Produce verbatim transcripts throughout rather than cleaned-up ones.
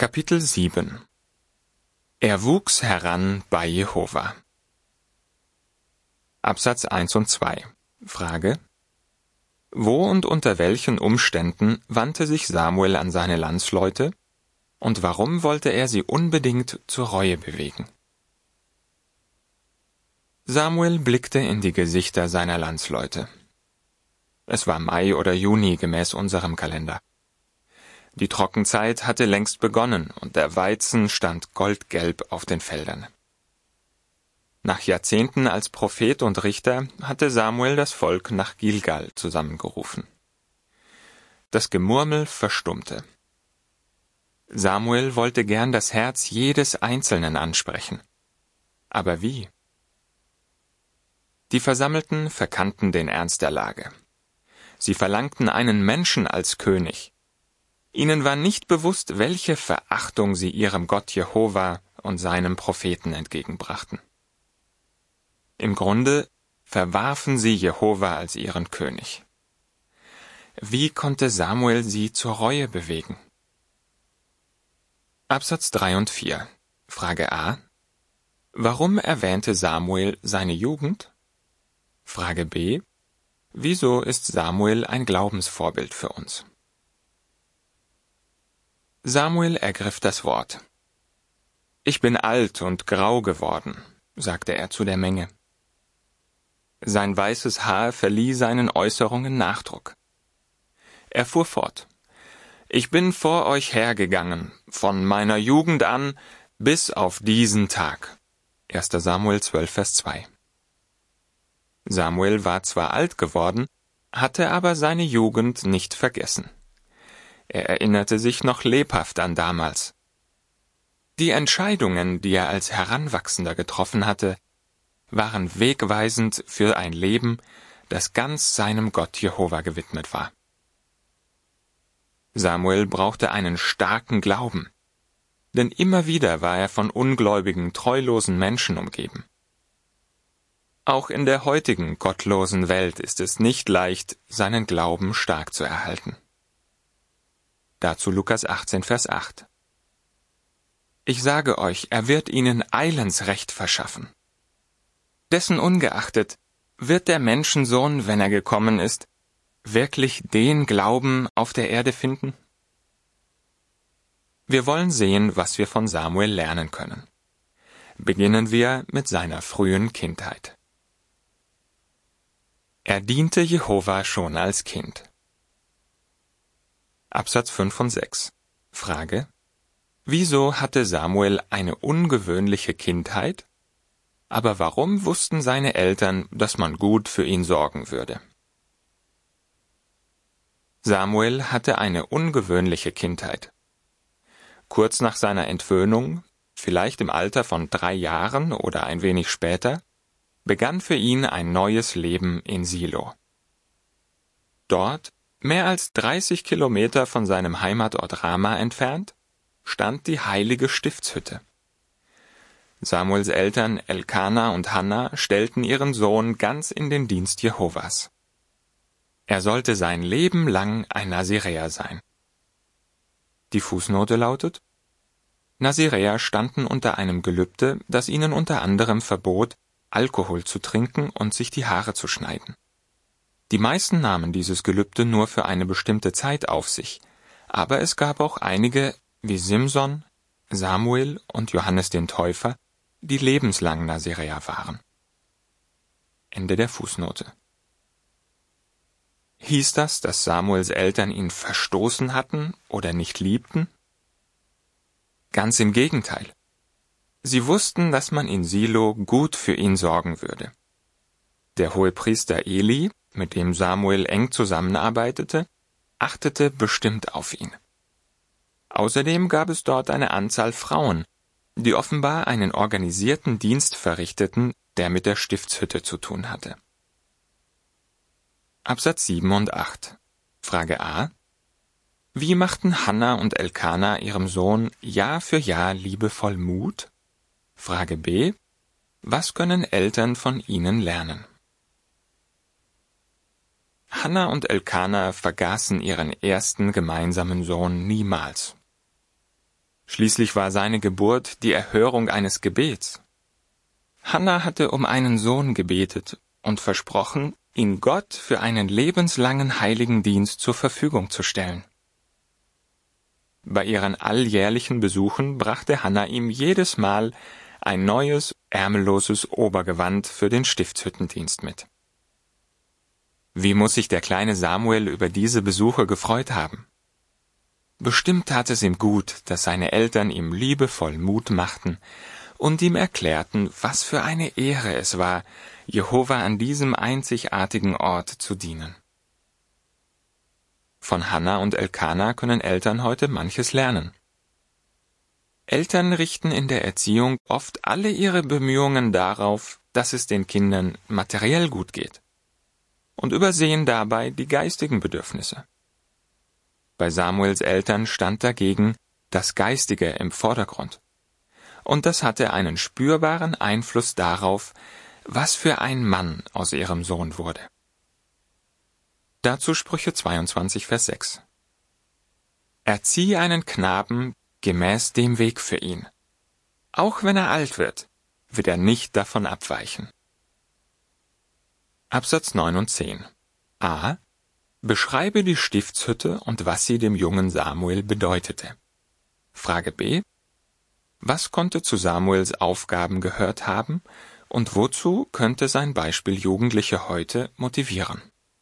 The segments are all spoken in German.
Kapitel sieben. Er wuchs heran bei Jehova. Absatz eins und zwei. Frage: Wo und unter welchen Umständen wandte sich Samuel an seine Landsleute und warum wollte er sie unbedingt zur Reue bewegen? Samuel blickte in die Gesichter seiner Landsleute. Es war Mai oder Juni gemäß unserem Kalender. Die Trockenzeit hatte längst begonnen und der Weizen stand goldgelb auf den Feldern. Nach Jahrzehnten als Prophet und Richter hatte Samuel das Volk nach Gilgal zusammengerufen. Das Gemurmel verstummte. Samuel wollte gern das Herz jedes Einzelnen ansprechen. Aber wie? Die Versammelten verkannten den Ernst der Lage. Sie verlangten einen Menschen als König. Ihnen war nicht bewusst, welche Verachtung sie ihrem Gott Jehova und seinem Propheten entgegenbrachten. Im Grunde verwarfen sie Jehova als ihren König. Wie konnte Samuel sie zur Reue bewegen? Absatz drei und vier. Frage a. Warum erwähnte Samuel seine Jugend? Frage b. Wieso ist Samuel ein Glaubensvorbild für uns? Samuel ergriff das Wort. »Ich bin alt und grau geworden«, sagte er zu der Menge. Sein weißes Haar verlieh seinen Äußerungen Nachdruck. Er fuhr fort. »Ich bin vor euch hergegangen, von meiner Jugend an bis auf diesen Tag.« erster Samuel zwölf, Vers zwei. Samuel war zwar alt geworden, hatte aber seine Jugend nicht vergessen. Er erinnerte sich noch lebhaft an damals. Die Entscheidungen, die er als Heranwachsender getroffen hatte, waren wegweisend für ein Leben, das ganz seinem Gott Jehova gewidmet war. Samuel brauchte einen starken Glauben, denn immer wieder war er von ungläubigen, treulosen Menschen umgeben. Auch in der heutigen gottlosen Welt ist es nicht leicht, seinen Glauben stark zu erhalten. Dazu Lukas achtzehn, Vers acht. Ich sage euch, er wird ihnen eilends Recht verschaffen. Dessen ungeachtet wird der Menschensohn, wenn er gekommen ist, wirklich den Glauben auf der Erde finden? Wir wollen sehen, was wir von Samuel lernen können. Beginnen wir mit seiner frühen Kindheit. Er diente Jehova schon als Kind. Absatz fünf und sechs. Frage: Wieso hatte Samuel eine ungewöhnliche Kindheit? Aber warum wussten seine Eltern, dass man gut für ihn sorgen würde? Samuel hatte eine ungewöhnliche Kindheit. Kurz nach seiner Entwöhnung, vielleicht im Alter von drei Jahren oder ein wenig später, begann für ihn ein neues Leben in Silo. Dort, mehr als dreißig Kilometer von seinem Heimatort Rama entfernt, stand die heilige Stiftshütte. Samuels Eltern Elkana und Hanna stellten ihren Sohn ganz in den Dienst Jehovas. Er sollte sein Leben lang ein Naziräer sein. Die Fußnote lautet: Naziräer standen unter einem Gelübde, das ihnen unter anderem verbot, Alkohol zu trinken und sich die Haare zu schneiden. Die meisten nahmen dieses Gelübde nur für eine bestimmte Zeit auf sich, aber es gab auch einige, wie Simson, Samuel und Johannes den Täufer, die lebenslang Naziräer waren. Ende der Fußnote. Hieß das, dass Samuels Eltern ihn verstoßen hatten oder nicht liebten? Ganz im Gegenteil. Sie wussten, dass man in Silo gut für ihn sorgen würde. Der Hohepriester Eli, mit dem Samuel eng zusammenarbeitete, achtete bestimmt auf ihn. Außerdem gab es dort eine Anzahl Frauen, die offenbar einen organisierten Dienst verrichteten, der mit der Stiftshütte zu tun hatte. Absatz sieben und acht. Frage a. Wie machten Hanna und Elkana ihrem Sohn Jahr für Jahr liebevoll Mut? Frage b. Was können Eltern von ihnen lernen? Hanna und Elkana vergaßen ihren ersten gemeinsamen Sohn niemals. Schließlich war seine Geburt die Erhörung eines Gebets. Hannah hatte um einen Sohn gebetet und versprochen, ihn Gott für einen lebenslangen heiligen Dienst zur Verfügung zu stellen. Bei ihren alljährlichen Besuchen brachte Hannah ihm jedes Mal ein neues, ärmelloses Obergewand für den Stiftshüttendienst mit. Wie muss sich der kleine Samuel über diese Besuche gefreut haben? Bestimmt tat es ihm gut, dass seine Eltern ihm liebevoll Mut machten und ihm erklärten, was für eine Ehre es war, Jehova an diesem einzigartigen Ort zu dienen. Von Hannah und Elkana können Eltern heute manches lernen. Eltern richten in der Erziehung oft alle ihre Bemühungen darauf, dass es den Kindern materiell gut geht, und übersehen dabei die geistigen Bedürfnisse. Bei Samuels Eltern stand dagegen das Geistige im Vordergrund, und das hatte einen spürbaren Einfluss darauf, was für ein Mann aus ihrem Sohn wurde. Dazu Sprüche zweiundzwanzig, Vers sechs. Erzieh einen Knaben gemäß dem Weg für ihn. Auch wenn er alt wird, wird er nicht davon abweichen. Absatz neun und zehn. A. Beschreibe die Stiftshütte und was sie dem jungen Samuel bedeutete. Frage B. Was konnte zu Samuels Aufgaben gehört haben und wozu könnte sein Beispiel Jugendliche heute motivieren?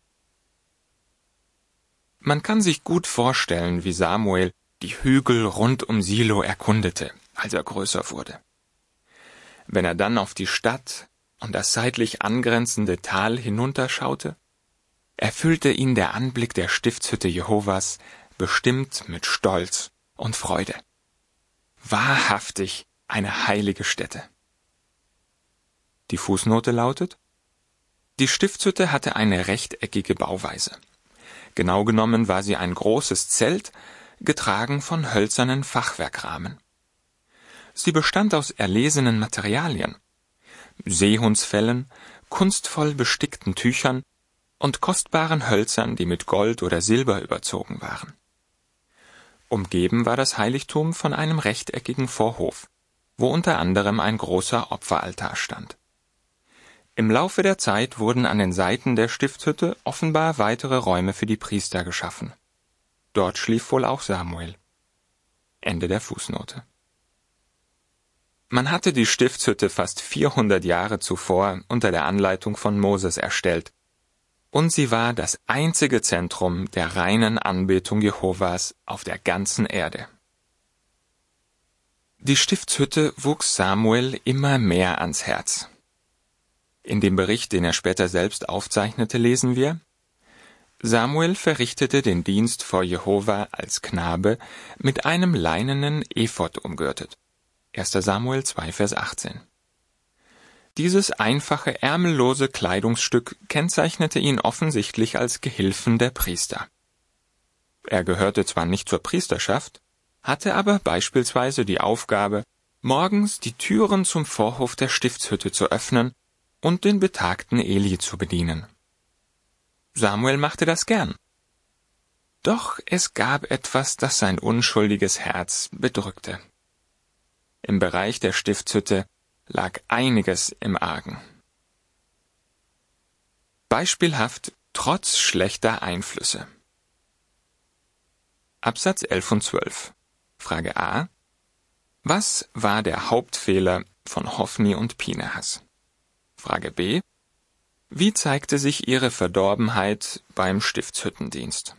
Man kann sich gut vorstellen, wie Samuel die Hügel rund um Silo erkundete, als er größer wurde. Wenn er dann auf die Stadt und das seitlich angrenzende Tal hinunterschaute, erfüllte ihn der Anblick der Stiftshütte Jehovas bestimmt mit Stolz und Freude. Wahrhaftig eine heilige Stätte. Die Fußnote lautet: Die Stiftshütte hatte eine rechteckige Bauweise. Genau genommen war sie ein großes Zelt, getragen von hölzernen Fachwerkrahmen. Sie bestand aus erlesenen Materialien, Seehundsfellen, kunstvoll bestickten Tüchern und kostbaren Hölzern, die mit Gold oder Silber überzogen waren. Umgeben war das Heiligtum von einem rechteckigen Vorhof, wo unter anderem ein großer Opferaltar stand. Im Laufe der Zeit wurden an den Seiten der Stiftshütte offenbar weitere Räume für die Priester geschaffen. Dort schlief wohl auch Samuel. Ende der Fußnote. Man hatte die Stiftshütte fast vierhundert Jahre zuvor unter der Anleitung von Moses erstellt, und sie war das einzige Zentrum der reinen Anbetung Jehovas auf der ganzen Erde. Die Stiftshütte wuchs Samuel immer mehr ans Herz. In dem Bericht, den er später selbst aufzeichnete, lesen wir: Samuel verrichtete den Dienst vor Jehova als Knabe mit einem leinenen Ephod umgürtet. erster Samuel zwei, Vers achtzehn. Dieses einfache, ärmellose Kleidungsstück kennzeichnete ihn offensichtlich als Gehilfen der Priester. Er gehörte zwar nicht zur Priesterschaft, hatte aber beispielsweise die Aufgabe, morgens die Türen zum Vorhof der Stiftshütte zu öffnen und den betagten Eli zu bedienen. Samuel machte das gern. Doch es gab etwas, das sein unschuldiges Herz bedrückte. Im Bereich der Stiftshütte lag einiges im Argen. Beispielhaft trotz schlechter Einflüsse. Absatz elf und zwölf. Frage A. Was war der Hauptfehler von Hofni und Pinehas? Frage B. Wie zeigte sich ihre Verdorbenheit beim Stiftshüttendienst?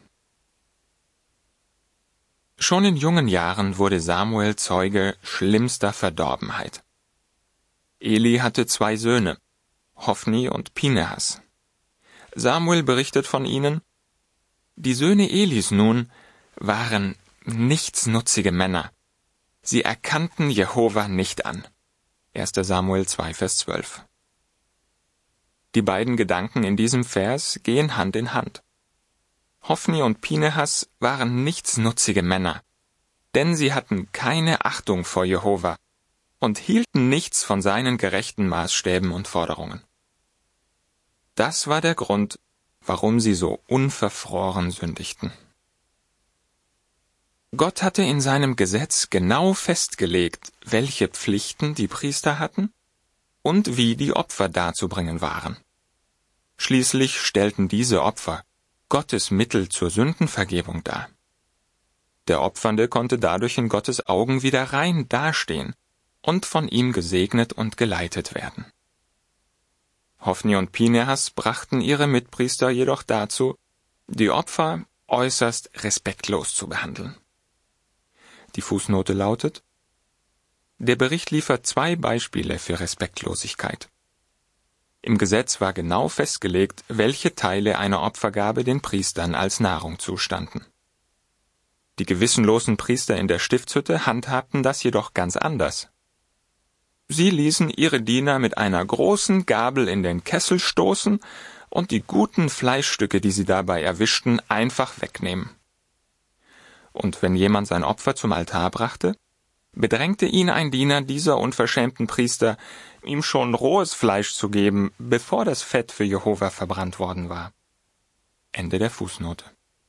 Schon in jungen Jahren wurde Samuel Zeuge schlimmster Verdorbenheit. Eli hatte zwei Söhne, Hofni und Pinehas. Samuel berichtet von ihnen: Die Söhne Elis nun waren nichtsnutzige Männer. Sie erkannten Jehova nicht an. erster Samuel zwei, Vers zwölf. Die beiden Gedanken in diesem Vers gehen Hand in Hand. Hofni und Pinehas waren nichtsnutzige Männer, denn sie hatten keine Achtung vor Jehova und hielten nichts von seinen gerechten Maßstäben und Forderungen. Das war der Grund, warum sie so unverfroren sündigten. Gott hatte in seinem Gesetz genau festgelegt, welche Pflichten die Priester hatten und wie die Opfer darzubringen waren. Schließlich stellten diese Opfer Gottes Mittel zur Sündenvergebung dar. Der Opfernde konnte dadurch in Gottes Augen wieder rein dastehen und von ihm gesegnet und geleitet werden. Hofni und Pinehas brachten ihre Mitpriester jedoch dazu, die Opfer äußerst respektlos zu behandeln. Die Fußnote lautet: Der Bericht liefert zwei Beispiele für Respektlosigkeit. Im Gesetz war genau festgelegt, welche Teile einer Opfergabe den Priestern als Nahrung zustanden. Die gewissenlosen Priester in der Stiftshütte handhabten das jedoch ganz anders. Sie ließen ihre Diener mit einer großen Gabel in den Kessel stoßen und die guten Fleischstücke, die sie dabei erwischten, einfach wegnehmen. Und wenn jemand sein Opfer zum Altar brachte, bedrängte ihn ein Diener dieser unverschämten Priester, ihm schon rohes Fleisch zu geben, bevor das Fett für Jehova verbrannt worden war. Ende der Fußnote.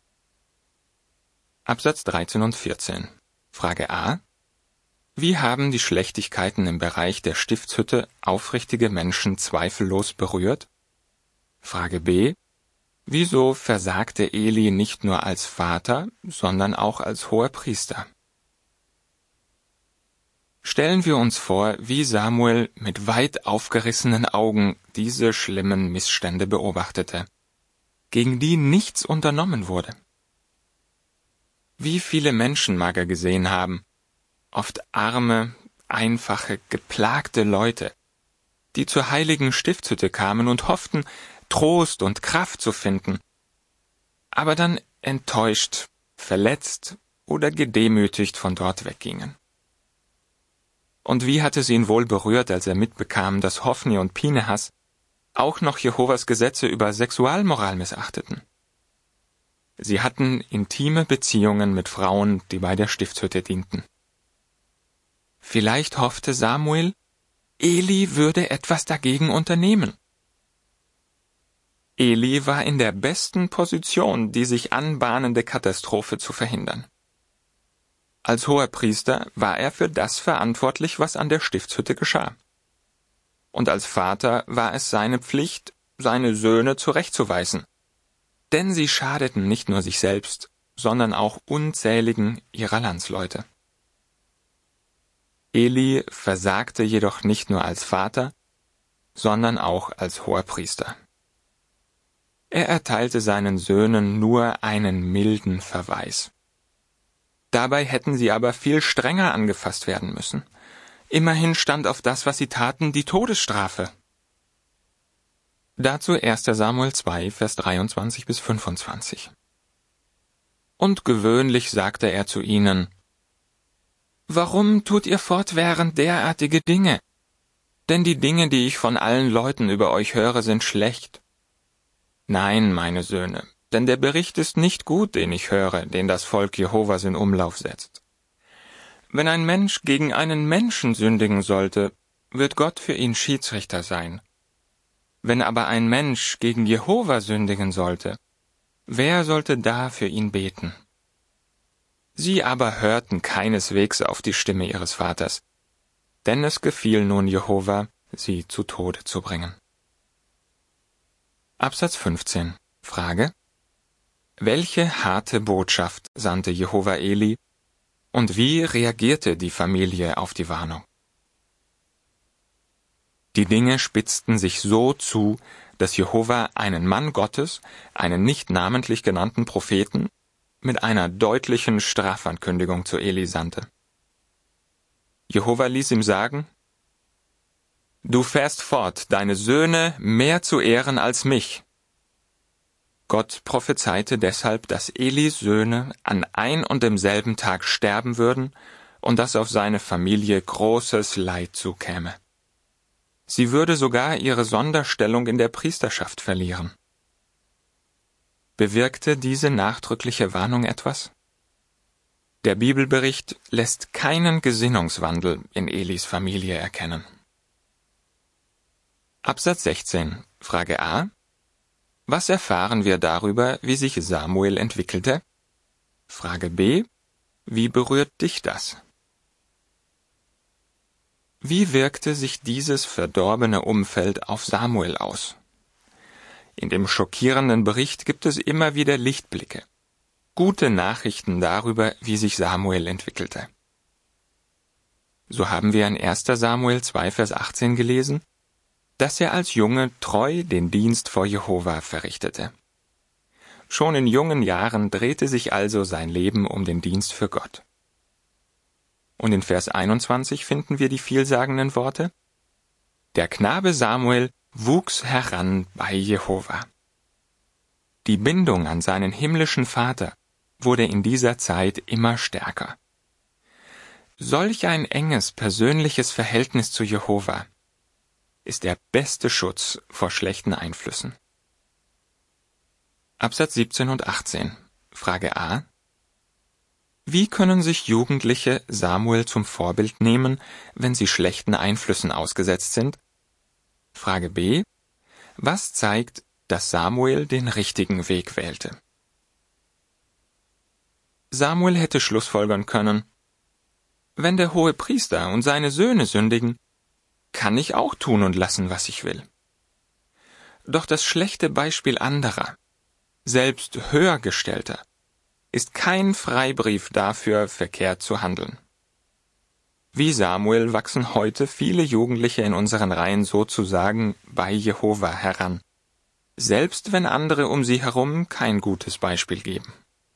Absatz dreizehn und vierzehn. Frage A. Wie haben die Schlechtigkeiten im Bereich der Stiftshütte aufrichtige Menschen zweifellos berührt? Frage B. Wieso versagte Eli nicht nur als Vater, sondern auch als Hoherpriester? Stellen wir uns vor, wie Samuel mit weit aufgerissenen Augen diese schlimmen Missstände beobachtete, gegen die nichts unternommen wurde. Wie viele Menschen mag er gesehen haben, oft arme, einfache, geplagte Leute, die zur heiligen Stiftshütte kamen und hofften, Trost und Kraft zu finden, aber dann enttäuscht, verletzt oder gedemütigt von dort weggingen. Und wie hatte es ihn wohl berührt, als er mitbekam, dass Hofni und Pinehas auch noch Jehovas Gesetze über Sexualmoral missachteten. Sie hatten intime Beziehungen mit Frauen, die bei der Stiftshütte dienten. Vielleicht hoffte Samuel, Eli würde etwas dagegen unternehmen. Eli war in der besten Position, die sich anbahnende Katastrophe zu verhindern. Als Hoherpriester war er für das verantwortlich, was an der Stiftshütte geschah. Und als Vater war es seine Pflicht, seine Söhne zurechtzuweisen. Denn sie schadeten nicht nur sich selbst, sondern auch unzähligen ihrer Landsleute. Eli versagte jedoch nicht nur als Vater, sondern auch als Hoherpriester. Er erteilte seinen Söhnen nur einen milden Verweis. Dabei hätten sie aber viel strenger angefasst werden müssen. Immerhin stand auf das, was sie taten, die Todesstrafe. Dazu erster Samuel zwei, Vers dreiundzwanzig bis fünfundzwanzig. Und gewöhnlich sagte er zu ihnen: Warum tut ihr fortwährend derartige Dinge? Denn die Dinge, die ich von allen Leuten über euch höre, sind schlecht. Nein, meine Söhne, denn der Bericht ist nicht gut, den ich höre, den das Volk Jehovas in Umlauf setzt. Wenn ein Mensch gegen einen Menschen sündigen sollte, wird Gott für ihn Schiedsrichter sein. Wenn aber ein Mensch gegen Jehova sündigen sollte, wer sollte da für ihn beten? Sie aber hörten keineswegs auf die Stimme ihres Vaters, denn es gefiel nun Jehova, sie zu Tode zu bringen. Absatz fünfzehn. Frage: Welche harte Botschaft sandte Jehova Eli und wie reagierte die Familie auf die Warnung? Die Dinge spitzten sich so zu, dass Jehova einen Mann Gottes, einen nicht namentlich genannten Propheten, mit einer deutlichen Strafankündigung zu Eli sandte. Jehova ließ ihm sagen: Du fährst fort, deine Söhne mehr zu ehren als mich. Gott prophezeite deshalb, dass Elis Söhne an ein und demselben Tag sterben würden und dass auf seine Familie großes Leid zukäme. Sie würde sogar ihre Sonderstellung in der Priesterschaft verlieren. Bewirkte diese nachdrückliche Warnung etwas? Der Bibelbericht lässt keinen Gesinnungswandel in Elis Familie erkennen. Absatz sechzehn. Frage A. Was erfahren wir darüber, wie sich Samuel entwickelte? Frage B. Wie berührt dich das? Wie wirkte sich dieses verdorbene Umfeld auf Samuel aus? In dem schockierenden Bericht gibt es immer wieder Lichtblicke, gute Nachrichten darüber, wie sich Samuel entwickelte. So haben wir in erster Samuel zwei Vers achtzehn gelesen, dass er als Junge treu den Dienst vor Jehova verrichtete. Schon in jungen Jahren drehte sich also sein Leben um den Dienst für Gott. Und in Vers einundzwanzig finden wir die vielsagenden Worte: Der Knabe Samuel wuchs heran bei Jehova. Die Bindung an seinen himmlischen Vater wurde in dieser Zeit immer stärker. Solch ein enges persönliches Verhältnis zu Jehova ist der beste Schutz vor schlechten Einflüssen. Absatz siebzehn und achtzehn. Frage A. Wie können sich Jugendliche Samuel zum Vorbild nehmen, wenn sie schlechten Einflüssen ausgesetzt sind? Frage B. Was zeigt, dass Samuel den richtigen Weg wählte? Samuel hätte schlussfolgern können: Wenn der Hohepriester und seine Söhne sündigen, kann ich auch tun und lassen, was ich will. Doch das schlechte Beispiel anderer, selbst Höhergestellter, ist kein Freibrief dafür, verkehrt zu handeln. Wie Samuel wachsen heute viele Jugendliche in unseren Reihen sozusagen bei Jehova heran, selbst wenn andere um sie herum kein gutes Beispiel geben.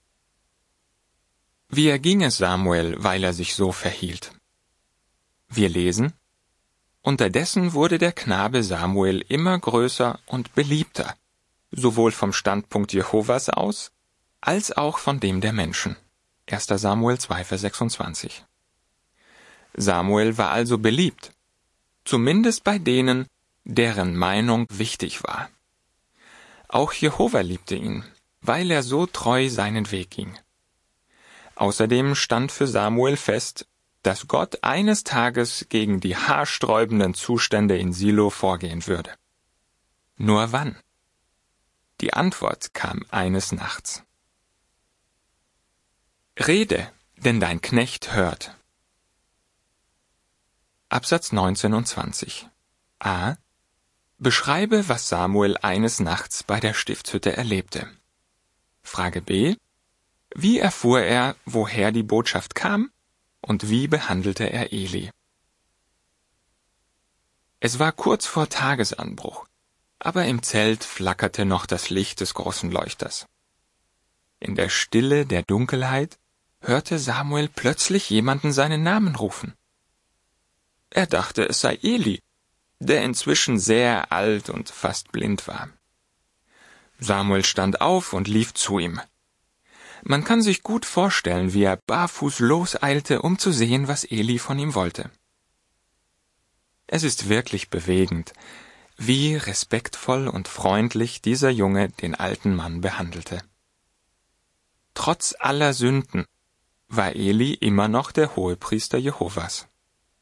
Wie erging es Samuel, weil er sich so verhielt? Wir lesen: Unterdessen wurde der Knabe Samuel immer größer und beliebter, sowohl vom Standpunkt Jehovas aus, als auch von dem der Menschen. erster Samuel zwei Vers sechsundzwanzig. Samuel war also beliebt, zumindest bei denen, deren Meinung wichtig war. Auch Jehova liebte ihn, weil er so treu seinen Weg ging. Außerdem stand für Samuel fest, dass Gott eines Tages gegen die haarsträubenden Zustände in Silo vorgehen würde. Nur wann? Die Antwort kam eines Nachts. Rede, denn dein Knecht hört. Absatz neunzehn und zwanzig. A. Beschreibe, was Samuel eines Nachts bei der Stiftshütte erlebte. Frage B. Wie erfuhr er, woher die Botschaft kam, und wie behandelte er Eli? Es war kurz vor Tagesanbruch, aber im Zelt flackerte noch das Licht des großen Leuchters. In der Stille der Dunkelheit hörte Samuel plötzlich jemanden seinen Namen rufen. Er dachte, es sei Eli, der inzwischen sehr alt und fast blind war. Samuel stand auf und lief zu ihm. Man kann sich gut vorstellen, wie er barfuß loseilte, um zu sehen, was Eli von ihm wollte. Es ist wirklich bewegend, wie respektvoll und freundlich dieser Junge den alten Mann behandelte. Trotz aller Sünden war Eli immer noch der Hohepriester Jehovas.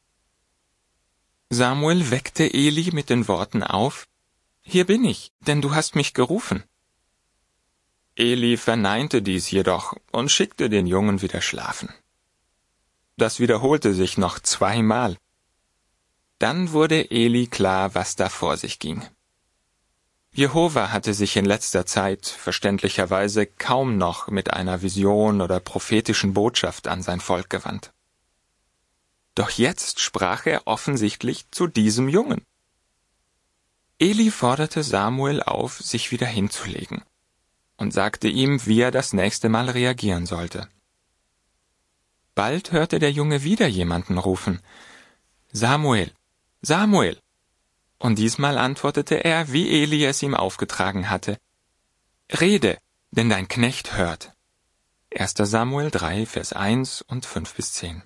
Samuel weckte Eli mit den Worten auf: Hier bin ich, denn du hast mich gerufen. Eli verneinte dies jedoch und schickte den Jungen wieder schlafen. Das wiederholte sich noch zweimal. Dann wurde Eli klar, was da vor sich ging. Jehova hatte sich in letzter Zeit verständlicherweise kaum noch mit einer Vision oder prophetischen Botschaft an sein Volk gewandt. Doch jetzt sprach er offensichtlich zu diesem Jungen. Eli forderte Samuel auf, sich wieder hinzulegen, und sagte ihm, wie er das nächste Mal reagieren sollte. Bald hörte der Junge wieder jemanden rufen: Samuel, Samuel! Und diesmal antwortete er, wie Eli es ihm aufgetragen hatte: Rede, denn dein Knecht hört. erster Samuel drei, Vers eins und fünf bis zehn.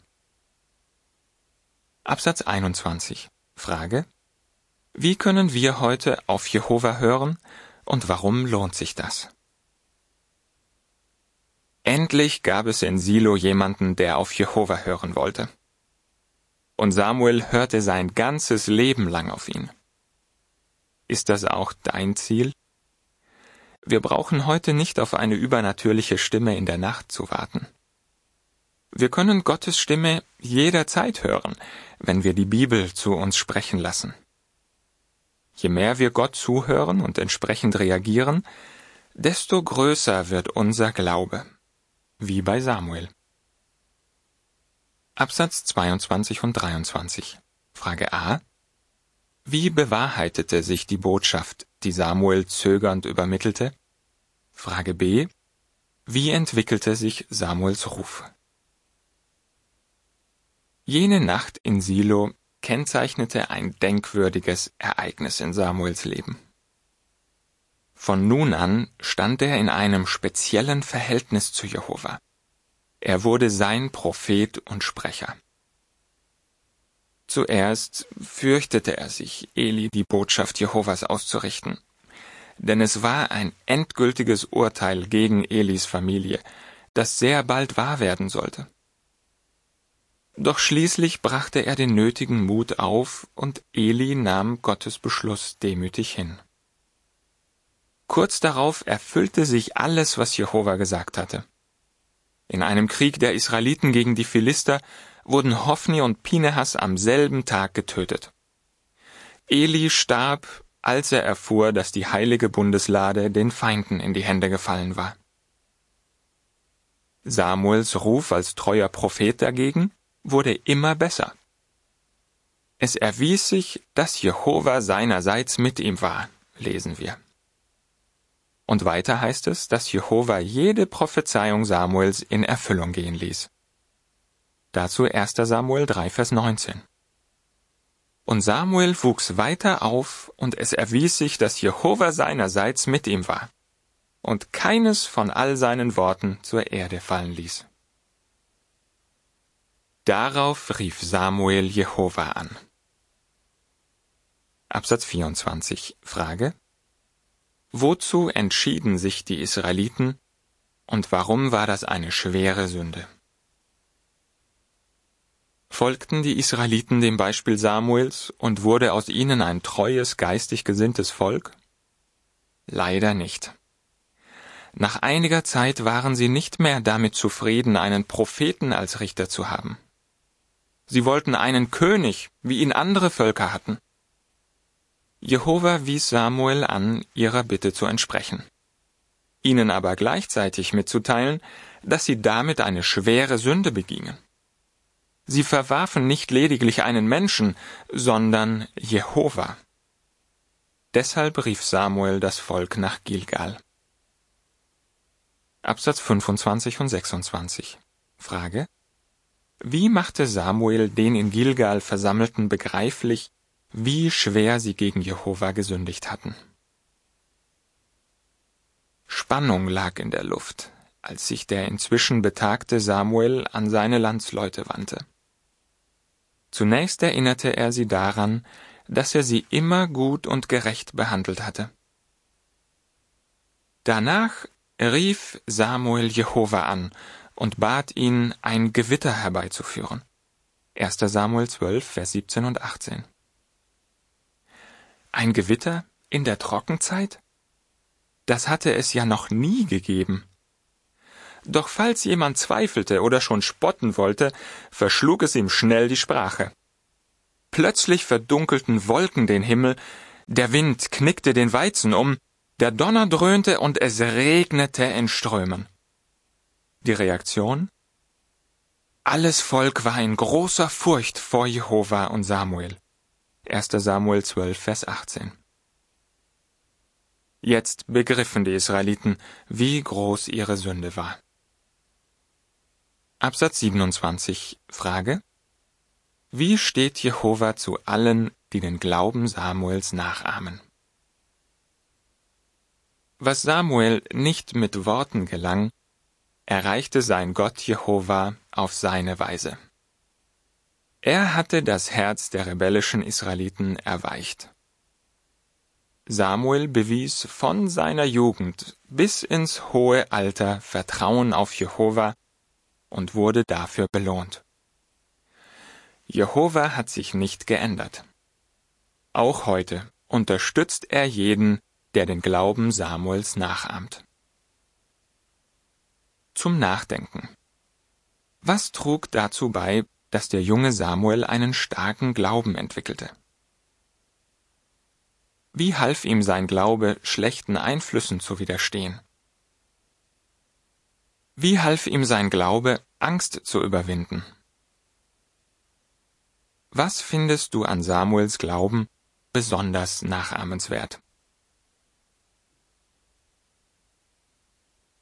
Absatz einundzwanzig. Frage: Wie können wir heute auf Jehova hören und warum lohnt sich das? Endlich gab es in Silo jemanden, der auf Jehova hören wollte. Und Samuel hörte sein ganzes Leben lang auf ihn. Ist das auch dein Ziel? Wir brauchen heute nicht auf eine übernatürliche Stimme in der Nacht zu warten. Wir können Gottes Stimme jederzeit hören, wenn wir die Bibel zu uns sprechen lassen. Je mehr wir Gott zuhören und entsprechend reagieren, desto größer wird unser Glaube, wie bei Samuel. Absatz zweiundzwanzig und dreiundzwanzig. Frage a. Wie bewahrheitete sich die Botschaft, die Samuel zögernd übermittelte? Frage b. Wie entwickelte sich Samuels Ruf? Jene Nacht in Silo kennzeichnete ein denkwürdiges Ereignis in Samuels Leben. Von nun an stand er in einem speziellen Verhältnis zu Jehova. Er wurde sein Prophet und Sprecher. Zuerst fürchtete er sich, Eli die Botschaft Jehovas auszurichten, denn es war ein endgültiges Urteil gegen Elis Familie, das sehr bald wahr werden sollte. Doch schließlich brachte er den nötigen Mut auf, und Eli nahm Gottes Beschluss demütig hin. Kurz darauf erfüllte sich alles, was Jehova gesagt hatte. In einem Krieg der Israeliten gegen die Philister wurden Hofni und Pinehas am selben Tag getötet. Eli starb, als er erfuhr, dass die heilige Bundeslade den Feinden in die Hände gefallen war. Samuels Ruf als treuer Prophet dagegen wurde immer besser. Es erwies sich, dass Jehova seinerseits mit ihm war, lesen wir. Und weiter heißt es, dass Jehova jede Prophezeiung Samuels in Erfüllung gehen ließ. Dazu erster Samuel drei, Vers neunzehn. Und Samuel wuchs weiter auf, und es erwies sich, dass Jehova seinerseits mit ihm war und keines von all seinen Worten zur Erde fallen ließ. Darauf rief Samuel Jehova an. Absatz vierundzwanzig. Frage: Wozu entschieden sich die Israeliten und warum war das eine schwere Sünde? Folgten die Israeliten dem Beispiel Samuels und wurde aus ihnen ein treues, geistig gesinntes Volk? Leider nicht. Nach einiger Zeit waren sie nicht mehr damit zufrieden, einen Propheten als Richter zu haben. Sie wollten einen König, wie ihn andere Völker hatten. Jehova wies Samuel an, ihrer Bitte zu entsprechen, ihnen aber gleichzeitig mitzuteilen, dass sie damit eine schwere Sünde begingen. Sie verwarfen nicht lediglich einen Menschen, sondern Jehova. Deshalb rief Samuel das Volk nach Gilgal. Absatz fünfundzwanzig und sechsundzwanzig. Frage: Wie machte Samuel den in Gilgal Versammelten begreiflich, wie schwer sie gegen Jehova gesündigt hatten? Spannung lag in der Luft, als sich der inzwischen betagte Samuel an seine Landsleute wandte. Zunächst erinnerte er sie daran, dass er sie immer gut und gerecht behandelt hatte. Danach rief Samuel Jehova an und bat ihn, ein Gewitter herbeizuführen. erster Samuel zwölf, Vers siebzehn und achtzehn. Ein Gewitter in der Trockenzeit? Das hatte es ja noch nie gegeben. Doch falls jemand zweifelte oder schon spotten wollte, verschlug es ihm schnell die Sprache. Plötzlich verdunkelten Wolken den Himmel, der Wind knickte den Weizen um, der Donner dröhnte und es regnete in Strömen. Die Reaktion? Alles Volk war in großer Furcht vor Jehova und Samuel. erster Samuel zwölf, Vers achtzehn. Jetzt begriffen die Israeliten, wie groß ihre Sünde war. Absatz siebenundzwanzig. Frage: Wie steht Jehova zu allen, die den Glauben Samuels nachahmen? Was Samuel nicht mit Worten gelang, erreichte sein Gott Jehova auf seine Weise. Er hatte das Herz der rebellischen Israeliten erweicht. Samuel bewies von seiner Jugend bis ins hohe Alter Vertrauen auf Jehova und wurde dafür belohnt. Jehova hat sich nicht geändert. Auch heute unterstützt er jeden, der den Glauben Samuels nachahmt. Zum Nachdenken. Was trug dazu bei, dass der junge Samuel einen starken Glauben entwickelte? Wie half ihm sein Glaube, schlechten Einflüssen zu widerstehen? Wie half ihm sein Glaube, Angst zu überwinden? Was findest du an Samuels Glauben besonders nachahmenswert?